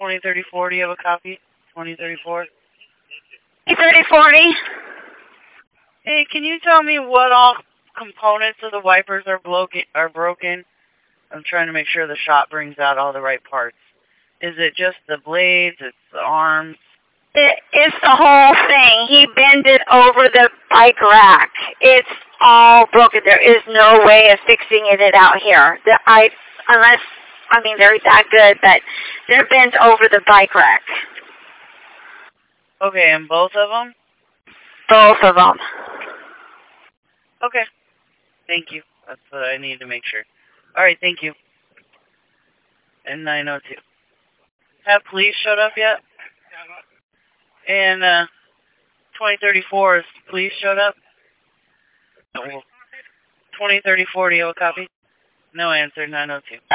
2034, do you have a copy? 2034? 3040. Hey, can you tell me what all components of the wipers are broken? I'm trying to make sure the shop brings out all the right parts. Is it just the blades? It's the arms? It's the whole thing. He bended over the bike rack. It's all broken. There is no way of fixing it out here. They're that good, but they're bent over the bike rack. Okay, and both of them? Both of them. Okay. Thank you. That's what I need to make sure. All right, thank you. And 902. Have police showed up yet? And 2034, is police showed up? 2034, do you have a copy? No answer, 902.